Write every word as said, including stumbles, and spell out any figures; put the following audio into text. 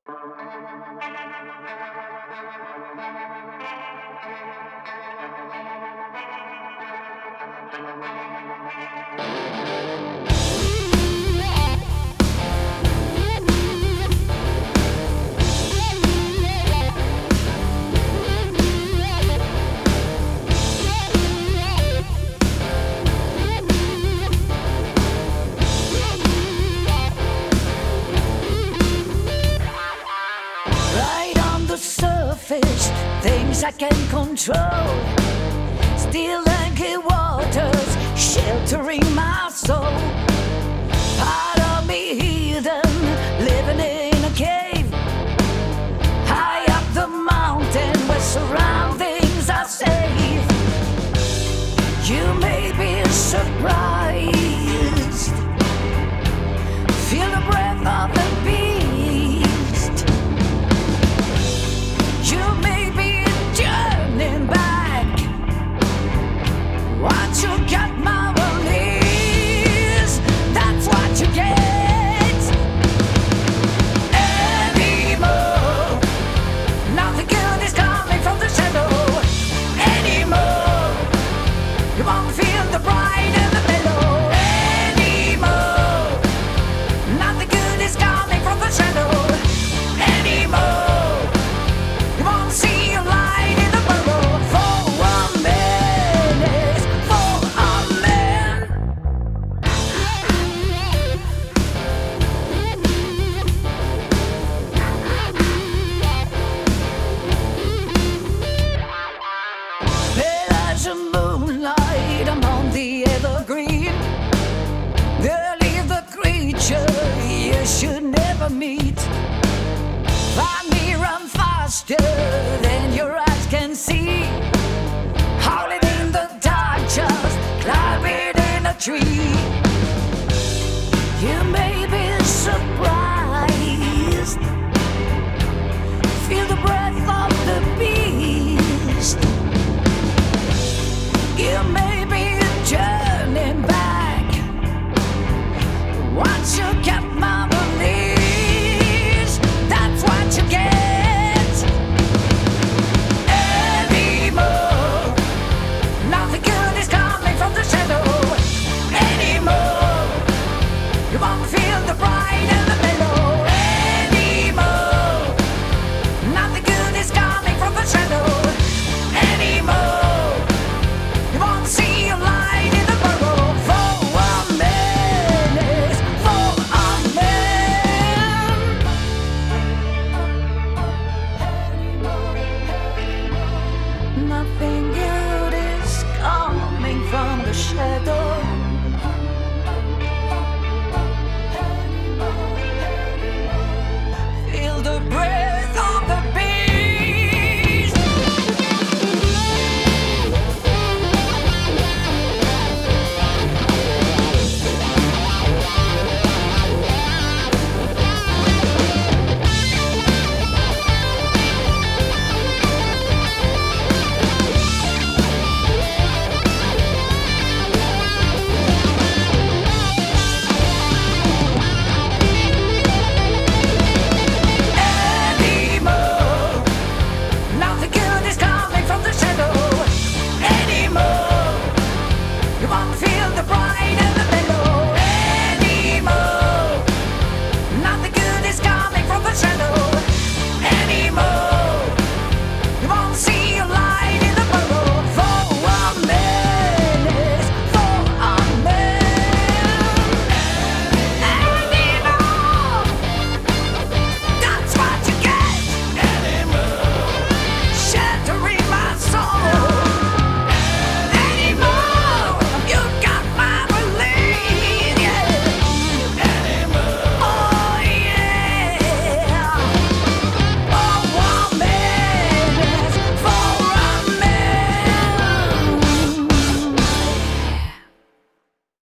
Right on the surface, things I can control. Still and clear waters, sheltering my soul. Part of me hidden, living in a cave. High up the mountain where surroundings are safe. You may be surprised. Feel the breath of the beast. You may be turning back. Once you got my release, that's what you get. Anymore, nothing good is coming from the shadow. Anymore, you won't feel the bright in the middle. Anymore, nothing good is coming from the shadow. Anymore, you won't see a light in the burrow. For a man is for a man. There's a moonlight among the evergreen. There live the creature you should never meet. Find me, run faster than your eyes can see. Howling in the dark, just climbing in a tree. You may be surprised. Feel the breath of the beast. You may be turning back. Once you get my release, that's what you get. Anymore, nothing good is coming from the shadow. Anymore, you won't feel the bright in the middle. Anymore, nothing good is coming from the shadow. Anymore, you won't see a light in the burrow. For a man is for a man. Nothing good is coming from the shadow. Feel the breath